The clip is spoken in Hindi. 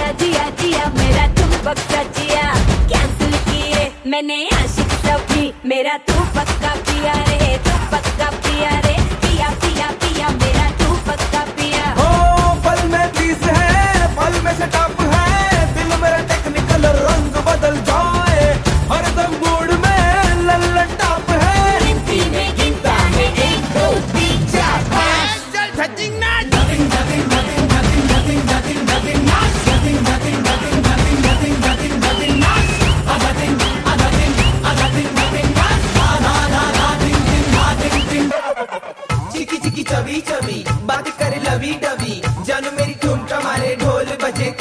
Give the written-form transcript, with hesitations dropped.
जिया जिया मेरा तुम पक्का जिया, कैंसिल किए मैंने आशिक सभी, मेरा तू पक्का पिया रे, तू पक्का पिया रे, पिया पिया पिया मेरा तू पक्का पिया। ओ पल में 30 है, पल में सेटअप है, दिल मेरा टेक्निकल रंग बदल जाए, हर दम मूड में लल्लन टॉप है। गिनती में गिनता है 1 2 3 4 5, चल धजिंग ना चिकी चिकी चबी चबी बात करे लवी डबी, जानू मेरी ठुमका मारे ढोल बजे